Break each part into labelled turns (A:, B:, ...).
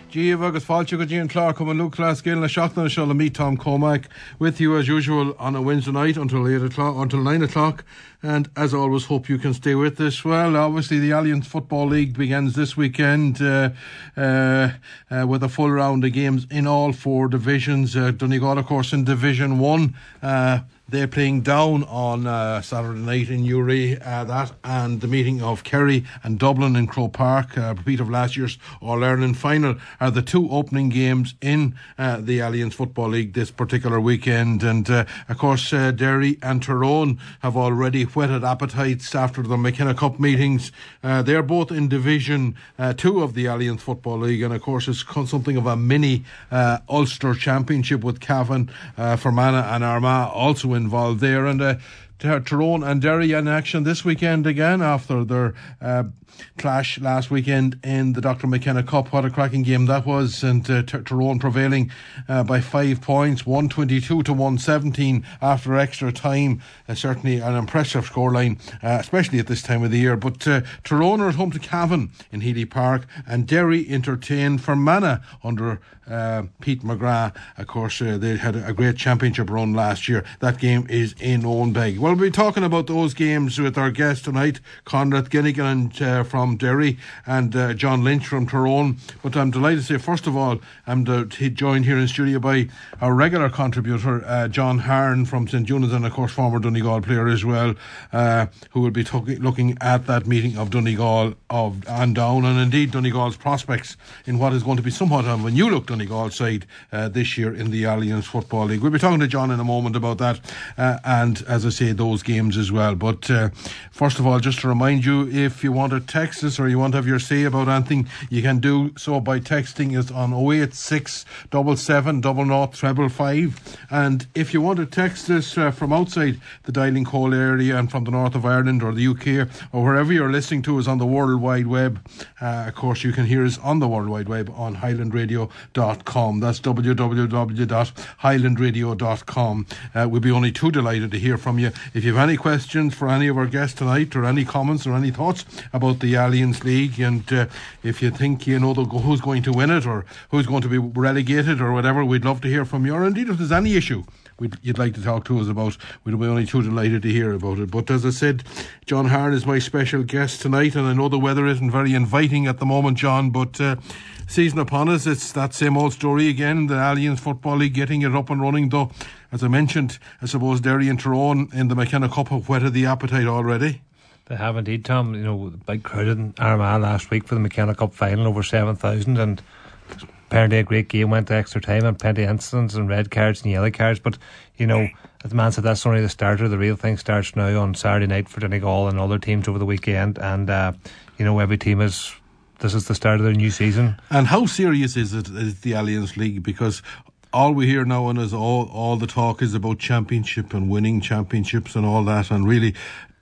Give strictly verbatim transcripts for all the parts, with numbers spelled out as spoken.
A: Gíomh agus fáilte go Gian Clark and Luke Glasgill na Seachna Show, me Tom Cormack with you as usual on a Wednesday night until eight o'clock, until nine o'clock, and as always hope you can stay with us. Well, obviously the Alliance Football League begins this weekend uh, uh, uh, with a full round of games in all four divisions. uh, Donegal of course in Division one, uh, they're playing down on uh, Saturday night in Newry, uh, that and the meeting of Kerry and Dublin in Croke Park, a repeat of last year's All-Ireland final, are the two opening games in uh, the Alliance Football League this particular weekend. And uh, of course uh, Derry and Tyrone have already whetted appetites after the McKenna Cup meetings. Uh, they're both in Division uh, two of the Alliance Football League, and of course it's something of a mini uh, Ulster Championship with Cavan, uh, Fermanagh and Armagh also involved there. And uh, Tyrone and Derry in action this weekend again after their uh, clash last weekend in the Doctor McKenna Cup. What a cracking game that was, and uh, Tyrone prevailing uh, by five points, one twenty-two to one seventeen after extra time. Uh, certainly an impressive scoreline, uh, especially at this time of the year. But uh, Tyrone are at home to Cavan in Healy Park, and Derry entertained Fermanagh under uh, Pete McGrath. Of course, uh, they had a great championship run last year. That game is in Owenbeg. Well, we'll be talking about those games with our guests tonight, Conrad Ginnigan and, uh, from Derry and uh, John Lynch from Tyrone. But I'm delighted to say, first of all, I'm uh, joined here in studio by our regular contributor, uh, John Harn from St Junans, and of course former Donegal player as well, uh, who will be talk- looking at that meeting of Donegal of and Down, and indeed Donegal's prospects in what is going to be somewhat of a new look Donegal side uh, this year in the Alliance Football League. We'll be talking to John in a moment about that, uh, and as I say, those games as well. But uh, first of all, just to remind you, if you want to text us or you want to have your say about anything, you can do so by texting us on oh eight six, seven seven, zero zero, five five five. And if you want to text us uh, from outside the Dialing Cole area and from the north of Ireland or the U K or wherever you're listening to us on the World Wide Web, uh, of course you can hear us on the World Wide Web on highland radio dot com. That's w w w dot highland radio dot com. Uh, we'll be only too delighted to hear from you. If you have any questions for any of our guests tonight, or any comments or any thoughts about the Alliance League, and uh, if you think you know the, who's going to win it or who's going to be relegated or whatever, we'd love to hear from you. Or indeed, if there's any issue we'd, you'd like to talk to us about, we'd be only too delighted to hear about it. But as I said, John Harn is my special guest tonight, and I know the weather isn't very inviting at the moment, John, but uh, season upon us, it's that same old story again. The Alliance Football League getting it up and running, though, as I mentioned, I suppose Derry and Tyrone in the McKenna Cup have whetted the appetite already.
B: They have indeed, Tom. You know, the big crowd in Armagh last week for the McKenna Cup final, over seven thousand, and apparently a great game, went to extra time, and plenty of incidents and red cards and yellow cards. But, you know, as the man said, that's only the starter. The real thing starts now on Saturday night for Donegal and other teams over the weekend. And, uh, you know, every team is, this is the start of their new season.
A: And how serious is it, is the Alliance League? Because all we hear now and is all, all the talk is about championship and winning championships and all that, and really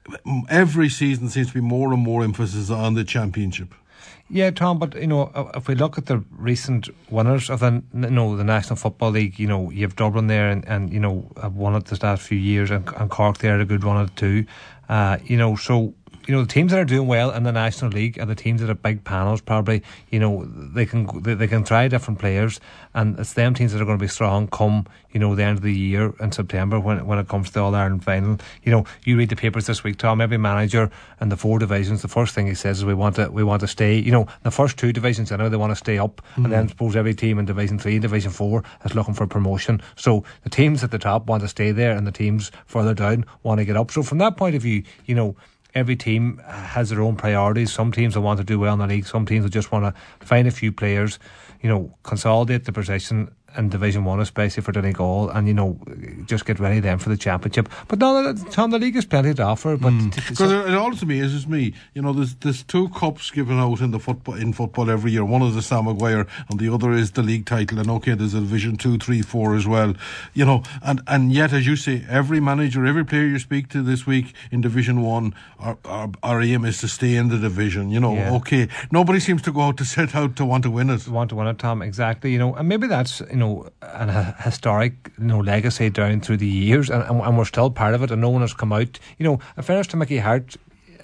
A: every season seems to be more and more emphasis on the championship.
B: Yeah, Tom, but, you know, if we look at the recent winners of the, you know, the National Football League, you know, you have Dublin there and, and you know, have won it the last few years, and, and Cork there had a good run at it too. Uh, you know, so, you know, the teams that are doing well in the National League are the teams that have big panels, probably. You know, they can they, they can try different players, and it's them teams that are going to be strong come, you know, the end of the year in September when when it comes to the All-Ireland final. You know, you read the papers this week, Tom, every manager in the four divisions, the first thing he says is we want to we want to stay. You know, the first two divisions, I know they want to stay up, mm. and then I suppose every team in Division three and Division four is looking for promotion. So the teams at the top want to stay there, and the teams further down want to get up. So from that point of view, you know, every team has their own priorities. Some teams will want to do well in the league. Some teams will just want to find a few players, you know, consolidate the position in Division one, especially for Donegal, and, you know, just get ready then for the championship. But no, Tom, the league has plenty to offer. But
A: mm. t- so it also amazes me, you know, there's there's two cups given out in the football in football every year. One is the Sam Maguire, and the other is the league title. And okay, there's a Division two, three, four as well. You know, and and yet, as you say, every manager, every player you speak to this week in Division one, our, our, our aim is to stay in the division. You know, yeah. Okay, nobody seems to go out to set out to want to win it.
B: Want to win it, Tom? Exactly. You know, and maybe that's, you know, an a historic, you know, legacy down through the years, and, and, and we're still part of it, and no one has come out. You know, in fairness to Mickey Hart,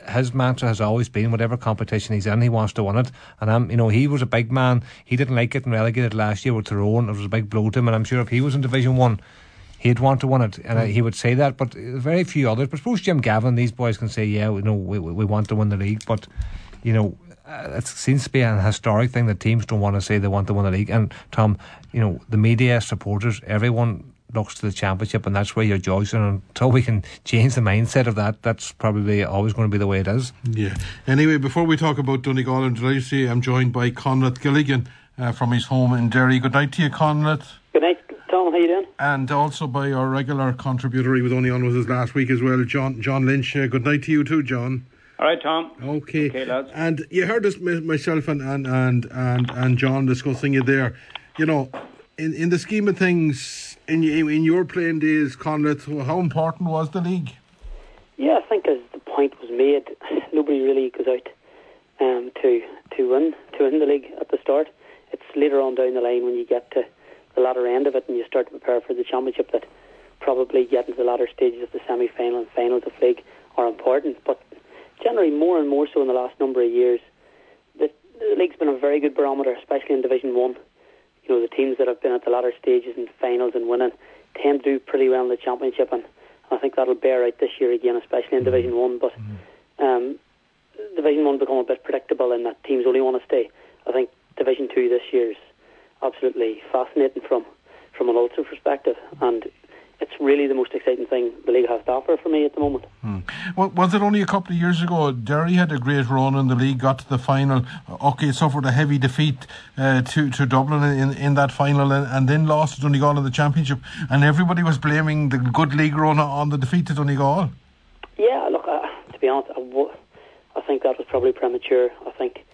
B: his mantra has always been whatever competition he's in, he wants to win it. And um, you know, he was a big man. He didn't like getting relegated last year with Tyrone. It was a big blow to him, and I'm sure if he was in Division One, he'd want to win it, and mm. he would say that. But very few others. But I suppose Jim Gavin, these boys can say, yeah, you know, we we want to win the league. But you know, uh, it seems to be an historic thing that teams don't want to say they want to win the league. And Tom, you know, the media, supporters, everyone looks to the championship, and that's where you're judged. And until we can change the mindset of that, that's probably always going to be the way it is.
A: Yeah. Anyway, before we talk about Donegal and Delacy, I'm joined by Conrad Gilligan uh, from his home in Derry. Good night to you, Conrad.
C: Good night, Tom. How you doing?
A: And also by our regular contributor, he was only on with us last week as well, John John Lynch. Uh, good night to you too, John.
C: All right, Tom.
A: Okay.
C: Okay, lads.
A: And you heard us, myself and and and and, and John discussing it there. You know, in, in the scheme of things, in in your playing days, Conrad, how important was the league?
C: Yeah, I think as the point was made, nobody really goes out um, to to win to win the league at the start. It's later on down the line when you get to the latter end of it and you start to prepare for the championship that probably getting to the latter stages of the semi-final and finals of league are important. But generally, more and more so in the last number of years, the, the league's been a very good barometer, especially in Division One. You know, the teams that have been at the latter stages and finals and winning tend to do pretty well in the championship, and I think that'll bear out this year again, especially in Division One. But um, Division One become a bit predictable in that teams only want to stay. I think Division Two this year is absolutely fascinating from from an Ulster perspective, and it's really the most exciting thing the league has to offer for me at the moment.
A: Hmm. Well, was it only a couple of years ago Derry had a great run in the league, got to the final, okay, suffered a heavy defeat uh, to, to Dublin in, in that final, and, and then lost to Donegal in the championship, and everybody was blaming the good league run on the defeat to Donegal?
C: Yeah, look, uh, to be honest, I, w- I think that was probably premature. I think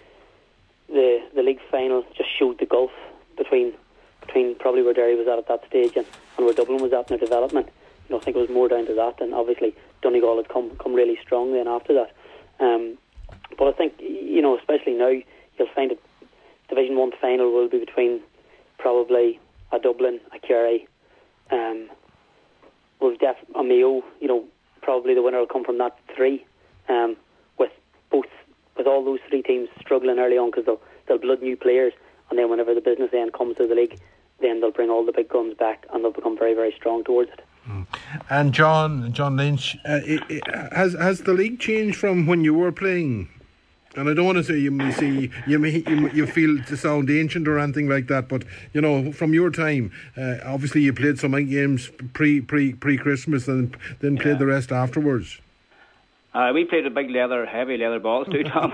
C: the the league final just showed the gulf between between probably where Derry was at at that stage and, and where Dublin was at in their development. You know, I think it was more down to that, and obviously Donegal had come come really strong then after that. Um, but I think, you know, especially now, you'll find that Division One final will be between probably a Dublin, a Kerry, um, with def- a Mayo. You know, probably the winner will come from that three. Um, with both with all those three teams struggling early on because they'll they'll blood new players. And then whenever the business end comes to the league, then they'll bring all the big guns back and they'll become very, very strong towards it.
A: Mm. And John, John Lynch, uh, it, it, has has the league changed from when you were playing? And I don't want to say you may see you may you, you feel to sound ancient or anything like that, but you know, from your time, uh, obviously you played some games pre pre pre Christmas and then played yeah. the rest afterwards.
D: Uh, we played with big leather, heavy leather balls too, Tom.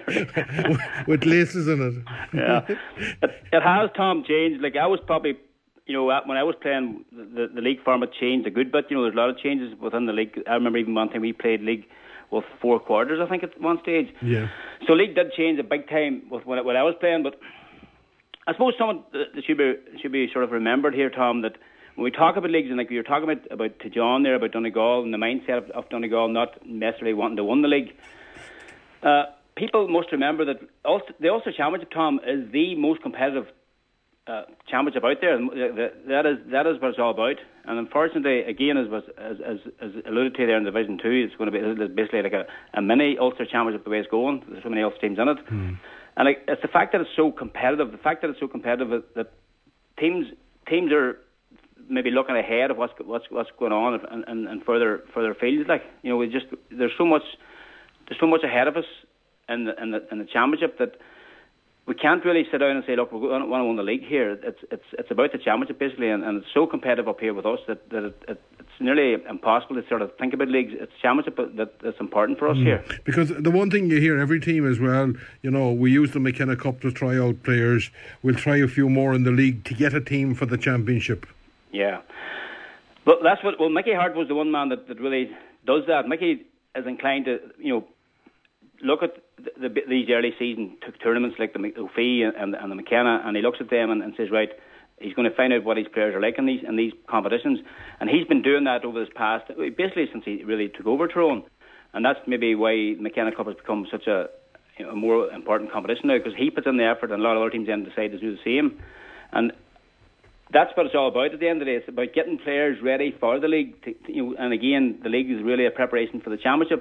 A: With laces in it.
D: Yeah, it, it has, Tom, changed. Like I was probably, you know, when I was playing, the, the league format changed a good bit. You know, there's a lot of changes within the league. I remember even one time we played league with four quarters, I think, at one stage.
A: Yeah.
D: So league did change a big time with when, when I was playing. But I suppose someone that should be should be sort of remembered here, Tom, that when we talk about leagues, and like we were talking about, about to John there about Donegal and the mindset of, of Donegal not necessarily wanting to win the league, uh, people must remember that Ulster, the Ulster Championship, Tom, is the most competitive uh, championship out there. That is that is what it's all about. And unfortunately, again, as was as, as, as alluded to there in Division Two, it's going to be it's basically like a, a mini Ulster Championship the way it's going. There's so many Ulster teams in it, mm. and like, it's the fact that it's so competitive. The fact that it's so competitive that, that teams teams are maybe looking ahead of what's what's what's going on and, and, and further further fields. Like, you know, we just there's so much there's so much ahead of us in the in the, in the championship that we can't really sit down and say, look, we want to win the league here. It's it's it's about the championship basically, and, and it's so competitive up here with us that, that it, it, it's nearly impossible to sort of think about leagues. It's championship that that's important for us mm. here.
A: Because the one thing you hear every team as well, you know, we use the McKenna Cup to try out players. We'll try a few more in the league to get a team for the championship.
D: Yeah, but that's what. Well, Mickey Hart was the one man that, that really does that. Mickey is inclined to, you know, look at the, the, these early season t- tournaments like the O'Fee and, and the McKenna, and he looks at them and, and says, right, he's going to find out what his players are like in these in these competitions, and he's been doing that over this past, basically since he really took over Tyrone, and that's maybe why McKenna Cup has become such a, you know, a more important competition now, because he puts in the effort, and a lot of other teams then decide to do the same, and that's what it's all about at the end of the day. It's about getting players ready for the league. To, you know, and again, the league is really a preparation for the championship.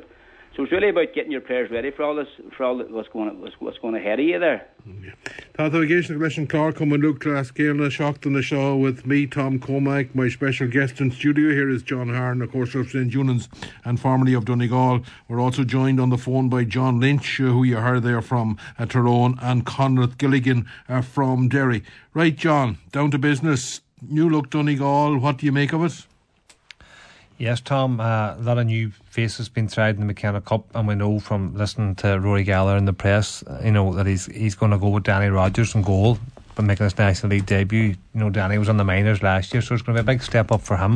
D: So it's really about getting your players ready for all this, for all what's going, what's, what's going ahead of you there.
A: Tá Géisina Gleisian Clark come and Luke Class Gaelna shocked on the show with me, Tom Cormack. My special guest in studio here is John Harn, of course, of Saint Junans and formerly of Donegal. We're also joined on the phone by John Lynch, uh, who you heard there from uh, Tyrone, and Conrad Gilligan uh, from Derry. Right, John, down to business. New look Donegal, what do you make of it?
B: Yes, Tom, uh, a lot of new faces been tried in the McKenna Cup, and we know from listening to Rory Gallagher in the press, uh, you know, that he's he's going to go with Danny Rogers in goal, but making his National League debut. You know, Danny was on the minors last year, so it's going to be a big step up for him.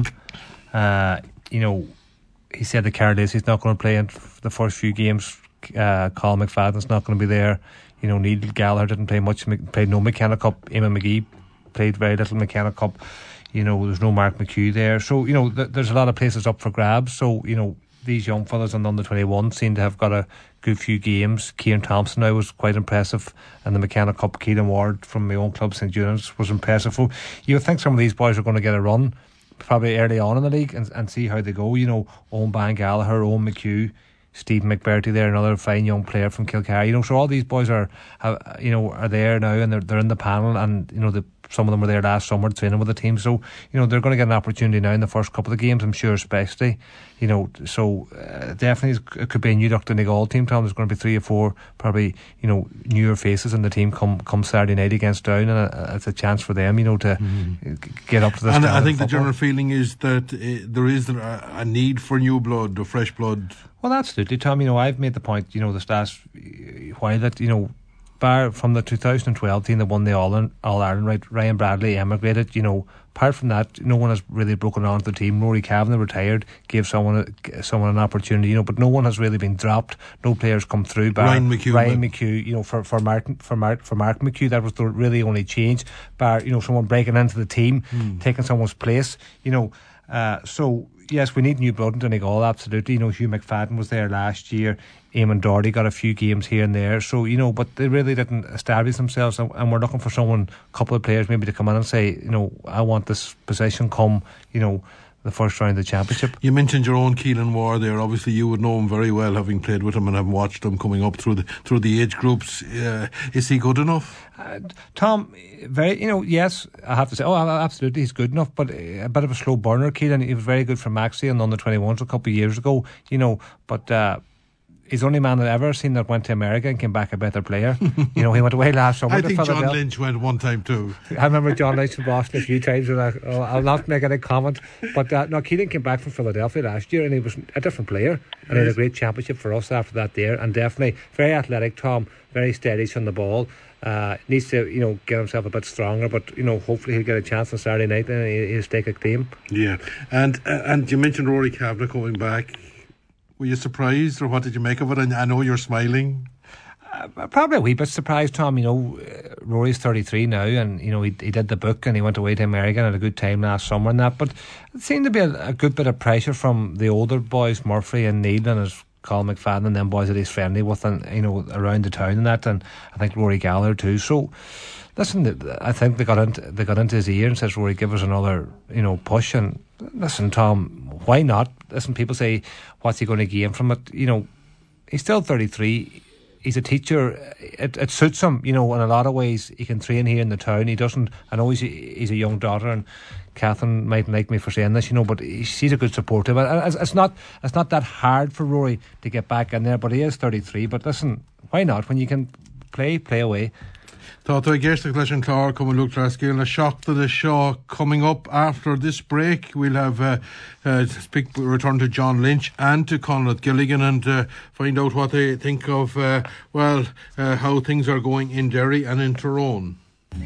B: Uh, you know, he said the card is he's not going to play in the first few games. Uh, Colin McFadden's not going to be there. You know, Neil Gallagher didn't play much, played no McKenna Cup. Eamon McGee played very little McKenna Cup. You know, there's no Mark McHugh there. So, you know, th- there's a lot of places up for grabs. So, you know, these young fellas in under twenty-one seem to have got a good few games. Kieran Thompson now was quite impressive. And the McKenna Cup, Keelan Ward from my own club, Saint Junans, was impressive. So you would think some of these boys are going to get a run probably early on in the league and, and see how they go. You know, Owen Ban Gallagher, Owen McHugh, Stephen McBurty there, another fine young player from Kilcarry. You know, so all these boys are, have, you know, are there now and they're they're in the panel, and you know the. Some of them were there last summer training with the team, so you know they're going to get an opportunity now in the first couple of games, I'm sure, especially. You know, so uh, definitely it could be a new Duck Donegal team, Tom. There's going to be three or four probably, you know, newer faces in the team come come Saturday night against Down, and uh, it's a chance for them, you know, to mm. get up to the
A: standard.
B: And
A: I think
B: the
A: general feeling is that uh, there is a, a need for new blood, or fresh blood.
B: Well, absolutely, Tom. You know, I've made the point, you know, the last while that, you know, bar from the two thousand twelve team that won the All All Ireland, right? Ryan Bradley emigrated. You know, apart from that, no one has really broken onto the team. Rory Kavanagh retired, gave someone a, someone an opportunity. You know, but no one has really been dropped. No players come through. Bar
A: Ryan McHugh,
B: Ryan McHugh. You know, for for Martin for Mark for Mark McHugh, that was the really only change. Bar, you know, someone breaking into the team, hmm. taking someone's place. You know, uh, so. Yes, we need new blood in Donegal, absolutely. You know, Hugh McFadden was there last year. Eamon Doherty got a few games here and there. So, you know, but they really didn't establish themselves. And we're looking for someone, a couple of players maybe to come in and say, you know, I want this position come, you know, the first round of the championship.
A: You mentioned your own Keelan Ward there. Obviously, you would know him very well, having played with him and having watched him coming up through the through the age groups. Uh, is he good enough?
B: Uh, Tom, very, you know, yes, I have to say, oh, absolutely, he's good enough, but a bit of a slow burner, Keelan. He was very good for Maxi and under twenty-ones a couple of years ago, you know, but uh, he's the only man I've ever seen that went to America and came back a better player. You know, he went away last summer.
A: I
B: to
A: think
B: Philadelphia.
A: John Lynch went one time too.
B: I remember John Lynch in Boston a few times, and I, oh, I'll not make any comment. But uh, no, Keelan came back from Philadelphia last year, and he was a different player, and he had a great championship for us after that there, and definitely very athletic, Tom, very steady on the ball. Uh, needs to, you know, get himself a bit stronger, but you know, hopefully he'll get a chance on Saturday night and he'll stake a claim.
A: Yeah, and uh, and you mentioned Rory Kavanagh coming back. Were you surprised, or what did you make of it? And I know you're smiling.
B: Uh, probably a wee bit surprised, Tom. You know, uh, Rory's thirty-three now, and you know he he did the book and he went away to America and had a good time last summer and that. But it seemed to be a, a good bit of pressure from the older boys, Murphy and Neil and his Colin McFadden and them boys that he's friendly with, and you know, around the town and that, and I think Rory Gallagher too. So listen, I think they got into they got into his ear and says, Rory, give us another, you know, push. And listen, Tom, why not? Listen, people say, what's he going to gain from it? You know, he's still thirty-three. He's a teacher. It, it suits him, you know, in a lot of ways. He can train here in the town. He doesn't. I know he's he's a young daughter, and Catherine mightn't like me for saying this, you know, but she's a good supporter. But it's, it's not it's not that hard for Rory to get back in there. But he is thirty-three. But listen, why not? When you can play, play away.
A: Tá tá Géisina Gleisian Clark come and Luke Class Gaelna shock to the show coming up after this break. We'll have uh, uh, speak, return to John Lynch and to Conrad Gilligan and uh, find out what they think of uh, well uh, how things are going in Derry and in Tyrone.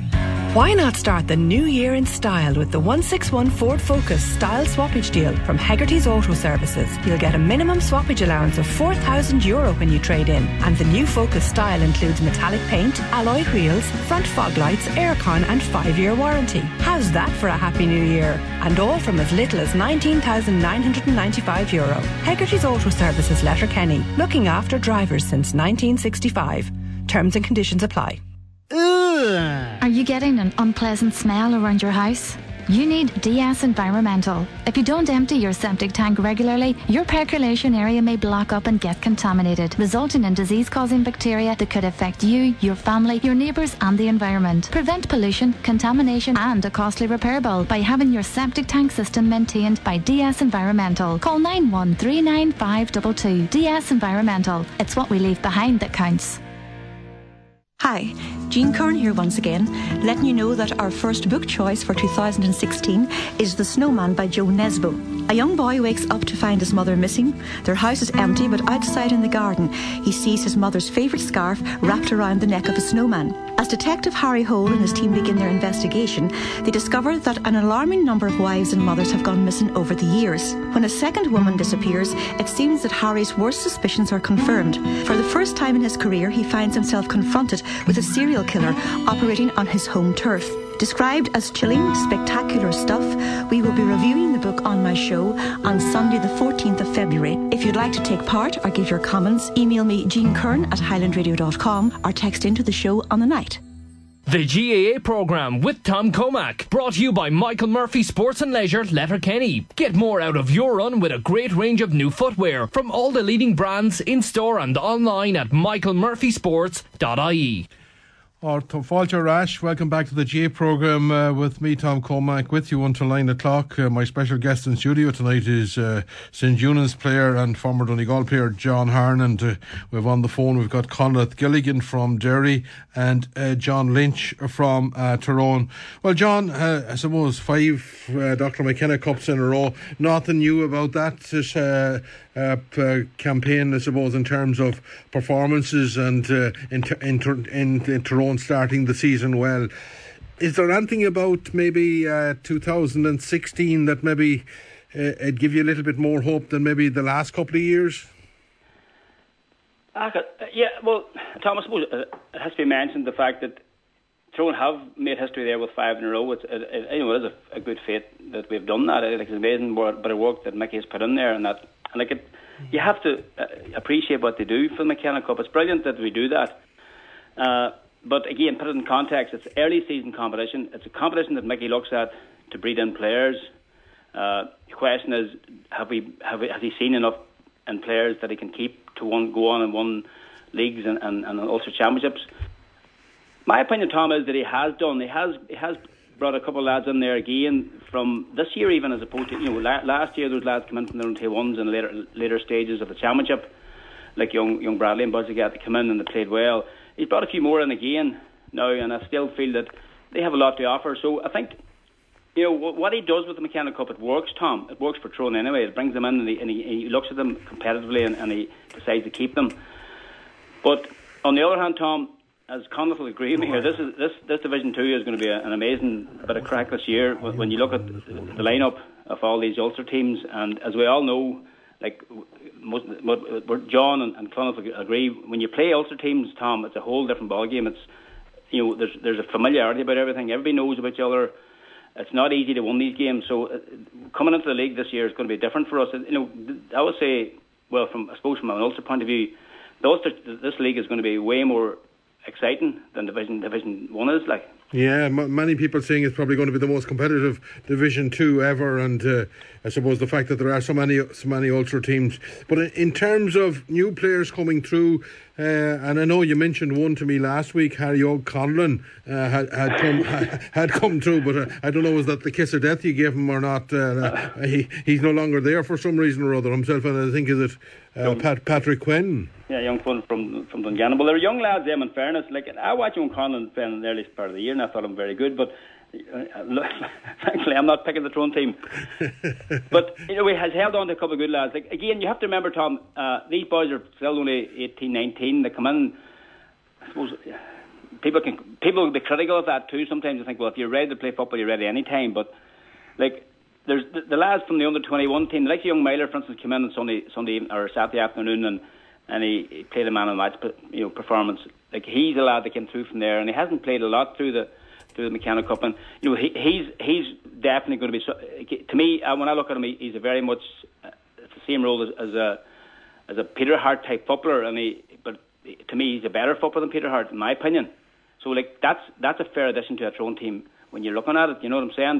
E: Why not start the new year in style with the one sixty-one Ford Focus style swappage deal from Hegarty's Auto Services? You'll get a minimum swappage allowance of four thousand euro when you trade in, and the new Focus style includes metallic paint, alloy wheels, front fog lights, aircon and five year warranty. How's that for a happy new year? And all from as little as nineteen thousand nine hundred ninety-five euro. Hegarty's Auto Services, Letterkenny, looking after drivers since nineteen sixty-five. Terms and conditions apply.
F: Are you getting an unpleasant smell around your house? You need D S Environmental. If you don't empty your septic tank regularly, your percolation area may block up and get contaminated, resulting in disease-causing bacteria that could affect you, your family, your neighbours and the environment. Prevent pollution, contamination and a costly repair bill by having your septic tank system maintained by D S Environmental. Call nine one three nine five two two. D S Environmental. It's what we leave behind that counts.
G: Hi, Jean Kern here once again, letting you know that our first book choice for two thousand sixteen is The Snowman by Joe Nesbo. A young boy wakes up to find his mother missing. Their house is empty, but outside in the garden, he sees his mother's favourite scarf wrapped around the neck of a snowman. As Detective Harry Hole and his team begin their investigation, they discover that an alarming number of wives and mothers have gone missing over the years. When a second woman disappears, it seems that Harry's worst suspicions are confirmed. For the first time in his career, he finds himself confronted with a serial killer operating on his home turf. Described as chilling, spectacular stuff, we will be reviewing the book on my show on Sunday the fourteenth of February. If you'd like to take part or give your comments, email me Jean Kern at highland radio dot com or text into the show on the night.
H: The G A A programme with Tom Comack, brought to you by Michael Murphy Sports and Leisure, Letterkenny. Get more out of your run with a great range of new footwear from all the leading brands in store and online at michael murphy sports dot I E.
A: Or to Falter Rash, welcome back to the G A programme uh, with me, Tom Comack, with you until nine o'clock. Uh, my special guest in studio tonight is uh, Saint Eunan's player and former Donegal player John Harn, and uh, we've on the phone, we've got Conrad Gilligan from Derry and uh, John Lynch from uh, Tyrone. Well, John, uh, I suppose five uh, Doctor McKenna Cups in a row, nothing new about that this, uh, uh, p- campaign, I suppose, in terms of performances and uh, in, t- in, t- in, in Tyrone starting the season well. Is there anything about maybe uh, two thousand sixteen that maybe uh, it'd give you a little bit more hope than maybe the last couple of years?
D: Uh, yeah, well, Tom, I suppose it has to be mentioned the fact that Tyrone have made history there with five in a row. It's, it, it, you know, it is a, a good fate that we've done that. It's amazing bit of work that Mickey has put in there, and that, and like it, you have to uh, appreciate what they do for the McKenna Cup. It's brilliant that we do that. Uh, But again, put it in context, it's early season competition. It's a competition that Mickey looks at to breed in players. Uh, the question is, have we, have we, has he seen enough in players that he can keep to one, go on and win leagues and, and, and Ulster Championships? My opinion, Tom, is that he has done. He has he has brought a couple of lads in there again from this year, even as opposed to, you know, la- last year those lads come in from their own T ones in later later stages of the championship, like young young Bradley and Buzzy got to come in and they played well. He's brought a few more in again now, and I still feel that they have a lot to offer. So I think, you know, what he does with the McKenna Cup, it works, Tom. It works for Tyrone anyway. It brings them in and he, and he, he looks at them competitively and, and he decides to keep them. But on the other hand, Tom, as Conleth will agree with me here, this is this this Division Two is going to be a, an amazing bit of crack this year. When you look at the lineup of all these Ulster teams, and as we all know, like most, John and, and Clonard agree, when you play Ulster teams, Tom, it's a whole different ballgame. It's, you know, there's there's a familiarity about everything. Everybody knows about each other. It's not easy to win these games. So uh, coming into the league this year is going to be different for us. You know, I would say, well, from I suppose from an Ulster point of view, the Ulster, this league is going to be way more exciting than Division Division One is, like.
A: Yeah, m- many people saying it's probably going to be the most competitive Division Two ever, and uh, I suppose the fact that there are so many so many Ulster teams. But in, in terms of new players coming through, uh, and I know you mentioned one to me last week, Harry O'Conlon uh, had had come had come through, but uh, I don't know, was that the kiss of death you gave him or not? Uh, he he's no longer there for some reason or other himself, and I think is it uh, Pat, Patrick Quinn.
D: Yeah, young fun from from Dungannon. Well, they're young lads, them, in fairness. Like, I watched O'Conlon play in the early part of the year and I thought him very good, but uh, look, thankfully I'm not picking the Tyrone team. But, you know, he has held on to a couple of good lads. Like, again, you have to remember, Tom, uh, these boys are still only eighteen, nineteen. They come in, I suppose, people can people will be critical of that too. Sometimes they think, well, if you're ready to play football, you're ready any time. But, like, there's the, the lads from the under twenty-one team, like young Myler, for instance, came in on Sunday, Sunday evening, or Saturday afternoon, and and he, he played a man of the match, you know, performance. Like, he's a lad that came through from there, and he hasn't played a lot through the through the McKenna Cup, and you know, he, he's he's definitely going to be. So, to me, uh, when I look at him, he, he's a very much uh, it's the same role as, as a as a Peter Hart type footballer, and he, but to me, he's a better footballer than Peter Hart, in my opinion. So, like, that's that's a fair addition to a Tyrone team when you're looking at it. You know what I'm saying? But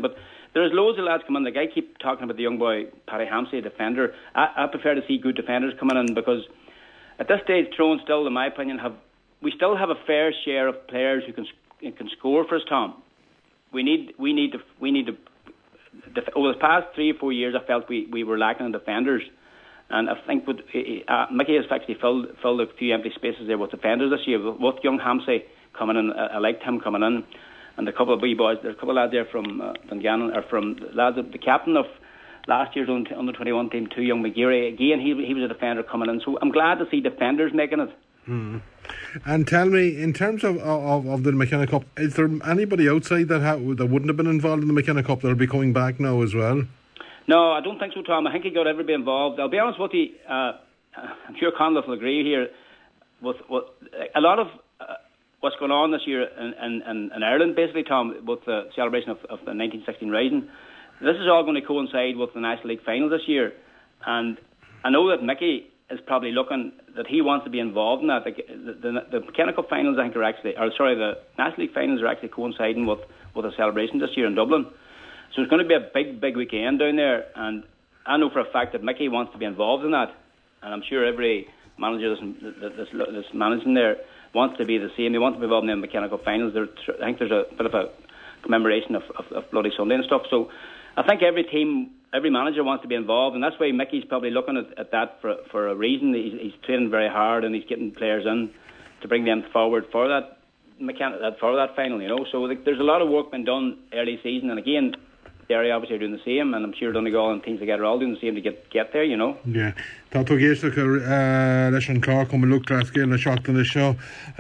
D: there's loads of lads coming. Like I keep talking about the young boy Paddy Hampsey, defender. I, I prefer to see good defenders coming in, because at this stage, Tyrone still, in my opinion, have we still have a fair share of players who can can score for us, Tom. We need we need to we need to. Def- over the past three or four years, I felt we, we were lacking in defenders, and I think with, uh, Mickey has actually filled filled a few empty spaces there with defenders this year. With young Hampsey coming in, I, I liked him coming in, and a couple of wee boys. There's a couple of lads there from uh, Dungannon, or from lads. The captain of last year's under twenty-one team, two young McGeary. Again, he he was a defender coming in. So I'm glad to see defenders making it.
A: Mm. And tell me, in terms of, of of the McKenna Cup, is there anybody outside that ha- that wouldn't have been involved in the McKenna Cup that'll be coming back now as well?
D: No, I don't think so, Tom. I think he got everybody involved. I'll be honest with you. Uh, I'm sure Conleth will agree here. With, with a lot of uh, what's going on this year in, in, in Ireland, basically, Tom, with the celebration of, of the nineteen sixteen Rising, this is all going to coincide with the National League final this year, and I know that Mickey is probably looking that he wants to be involved in that. The, the, the McKenna Cup finals, I think, are actually, or sorry, the National League finals are actually coinciding with, with a celebration this year in Dublin. So it's going to be a big, big weekend down there, and I know for a fact that Mickey wants to be involved in that, and I'm sure every manager that's, that's, that's managing there wants to be the same. They want to be involved in the McKenna Cup finals. There, I think there's a bit of a commemoration of, of, of Bloody Sunday and stuff. So I think every team, every manager wants to be involved, and that's why Mickey's probably looking at, at that for for a reason. He's, he's training very hard, and he's getting players in to bring them forward for that McKenna, for that final. You know, so there's a lot of work been done early season, and again, Derry obviously are doing the same, and I'm sure Donegal and teams together are all doing the same to get get there. You know.
A: Yeah. Tá tú géisteach leis an cá chum lucht as céil na seachtain is seo.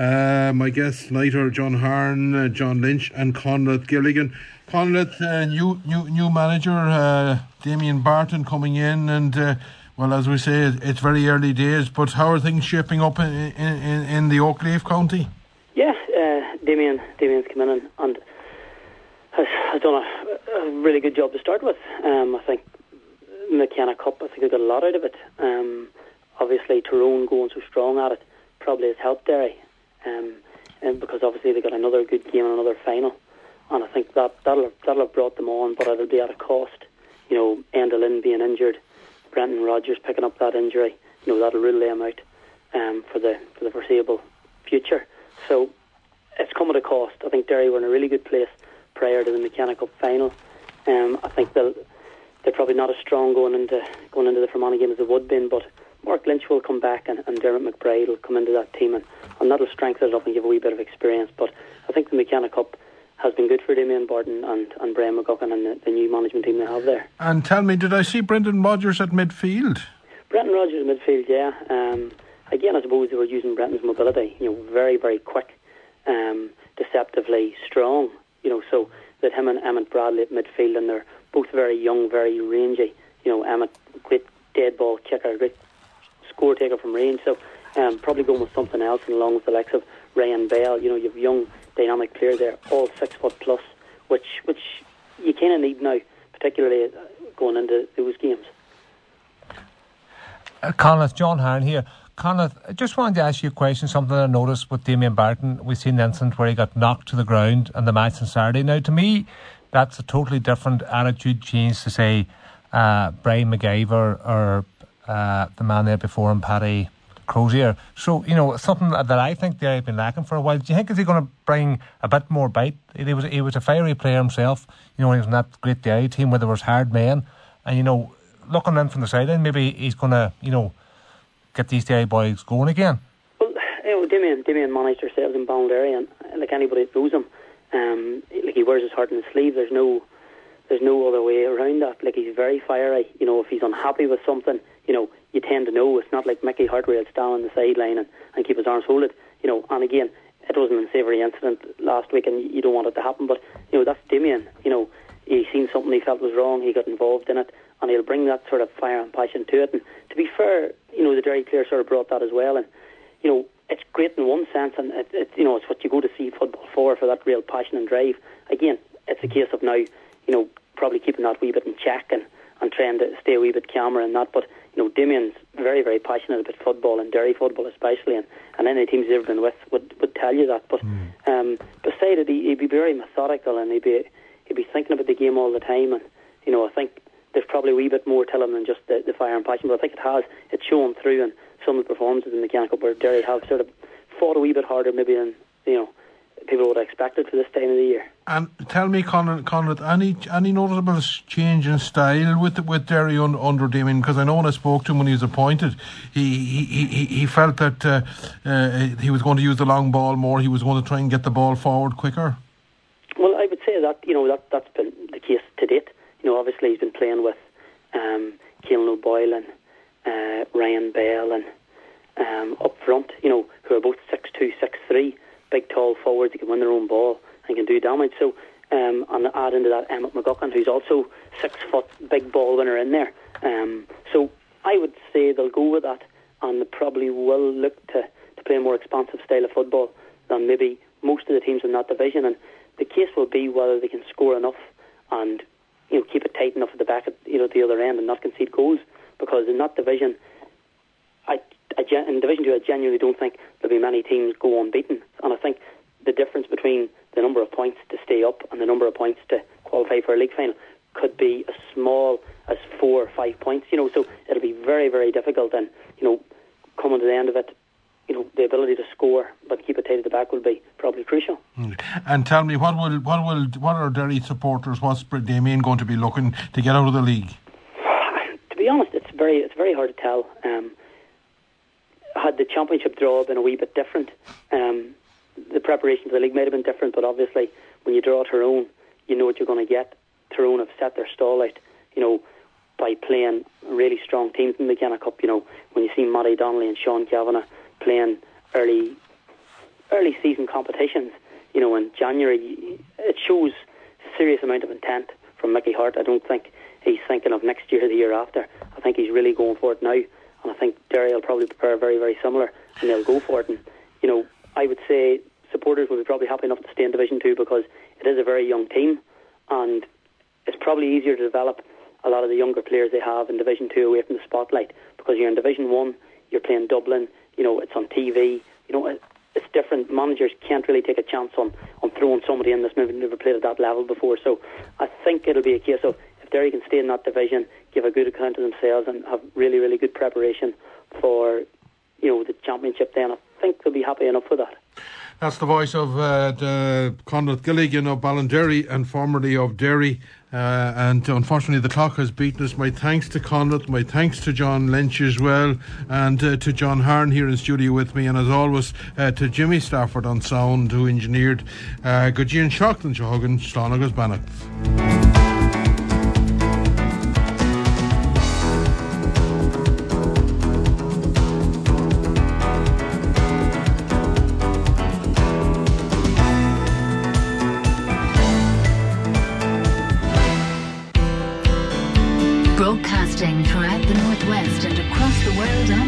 A: My guests tonight are John Harn, uh, John Lynch, and Conleth Gilligan. Conleth, uh, new new new manager, uh, Damien Barton coming in, and uh, well, as we say, it's very early days. But how are things shaping up in in, in the Oakleaf County?
C: Yeah, uh, Damien Damien's come in and, and has, has done a, a really good job to start with. Um, I think McKenna Cup, I think they got a lot out of it. Um, obviously, Tyrone going so strong at it probably has helped Derry, um, and because obviously they got another good game and another final. And I think that, that'll, have, that'll have brought them on, but it'll be at a cost. You know, Enda Lynn being injured, Brenton Rodgers picking up that injury, you know, that'll really lay him out um, for the for the foreseeable future. So it's come at a cost. I think Derry were in a really good place prior to the McKenna Cup final. Um, I think they'll, they're probably not as strong going into going into the Fermanagh game as they would been, but Mark Lynch will come back, and, and Dermot McBride will come into that team, and, and that'll strengthen it up and give a wee bit of experience. But I think the McKenna Cup has been good for Damien Barton and, and Brian McGuckin and the, the new management team they have there.
A: And tell me, did I see Brendan Rodgers at midfield?
C: Brendan Rodgers at midfield, yeah. Um, again, I suppose they were using Brendan's mobility. You know, very, very quick, um, deceptively strong. You know, so that him and Emmett Bradley at midfield, and they're both very young, very rangy. You know, Emmett, great dead ball kicker, great score taker from range. So um, probably going with something else, and along with the likes of Ryan Bell. You know, you have young, dynamic player there, all six foot plus, which which you kind of need now, particularly going into those games.
B: Uh, Conleth, John Harn here. Conleth, I just wanted to ask you a question, something I noticed with Damien Barton. We've seen an incident where he got knocked to the ground on the match on Saturday. Now, to me, that's a totally different attitude change to, say, uh, Brian McIver or uh, the man there before him, Paddy Crozier. So, you know, something that I think they've been lacking for a while. Do you think is he going to bring a bit more bite? He was he was a fiery player himself. You know, he was in that great Derry team where there was hard men. And, you know, looking in from the sideline, maybe he's going to, you know, get these Derry boys going again.
C: Well, you know, Damien, Damien managed ourselves in Ballinderry, and like anybody that knows him, um, like he wears his heart in his sleeve. There's no, there's no other way around that. Like, he's very fiery. You know, if he's unhappy with something, you know, you tend to know. It's not like Mickey Hartwell stand on the sideline and, and keep his arms folded. You know, and again, it was an unsavoury incident last week, and you don't want it to happen. But you know, that's Damien. You know, he seen something he felt was wrong. He got involved in it, and he'll bring that sort of fire and passion to it. And to be fair, you know, the Derry Clear sort of brought that as well. And you know, it's great in one sense, and it, it, you know, it's what you go to see football for, for that real passion and drive. Again, it's a case of now, you know, probably keeping that wee bit in check and, and trying to stay a wee bit calmer and that. But you know, Damien's very, very passionate about football, and Derry football especially, and, and any teams he's ever been with would, would tell you that. But mm. um, beside it, he, he'd be very methodical, and he'd be he'd be thinking about the game all the time, and you know, I think there's probably a wee bit more to him than just the, the fire and passion, but I think it has, it's shown through in some of the performances in the Canuck Cup where Derry have sort of fought a wee bit harder maybe than, you know, people would have expected for this time of the year. And
A: tell me, Conrad, Conrad any any noticeable change in style with with Derry un, under Damien? Because I know when I spoke to him when he was appointed, he he, he, he felt that uh, uh, he was going to use the long ball more. He was going to try and get the ball forward quicker.
C: Well, I would say that, you know, that that's been the case to date. You know, obviously he's been playing with um, Cialan O'Boyle and uh, Ryan Bell and um, up front, you know, who are both six two, six three, big tall forwards who can win their own ball and can do damage. So, um, and add into that Emmett McGuckin, who's also six foot, big ball winner in there. Um, so I would say they'll go with that, and they probably will look to, to play a more expansive style of football than maybe most of the teams in that division. And the case will be whether they can score enough and, you know, keep it tight enough at the back, at, you know, at the other end, and not concede goals. Because in that division, I, I in Division Two, I genuinely don't think there'll be many teams go unbeaten. And I think the difference between the number of points to stay up and the number of points to qualify for a league final could be as small as four or five points. You know, so it'll be very, very difficult. And you know, coming to the end of it, you know, the ability to score but keep it tight at the back will be probably crucial.
A: And tell me, what will what will what are Derry supporters, what's Damien going to be looking to get out of the league?
C: To be honest, it's very it's very hard to tell. Um, had the championship draw been a wee bit different, um, the preparation for the league might have been different. But obviously, when you draw Tyrone, you know what you're going to get. Tyrone have set their stall out, you know, by playing really strong teams in the Canuck Cup. You know, when you see Matty Donnelly and Sean Kavanagh playing early early season competitions, you know, in January, it shows a serious amount of intent from Mickey Hart. I don't think he's thinking of next year or the year after. I think he's really going for it now, and I think Derry will probably prepare very, very similar, and they'll go for it. And you know, I would say supporters will be probably happy enough to stay in Division Two because it is a very young team, and it's probably easier to develop a lot of the younger players they have in Division Two away from the spotlight, because you're in Division One, you're playing Dublin, you know, it's on T V, you know, it's different. Managers can't really take a chance on, on throwing somebody in that's maybe never played at that level before. So I think it'll be a case of if Derry can stay in that division, give a good account of themselves and have really, really good preparation for, you know, the championship, then I think they'll be happy enough with that.
A: That's the voice of uh, the Conrad Gilligan of Ballinderry and formerly of Derry. Uh, and unfortunately the clock has beaten us. My thanks to Conrad, my thanks to John Lynch as well, and uh, to John Harn here in studio with me, and as always uh, to Jimmy Stafford on sound, who engineered uh, Gudjian Shockland Johagan Slanagus Bannock.
F: Broadcasting throughout the Northwest and across the world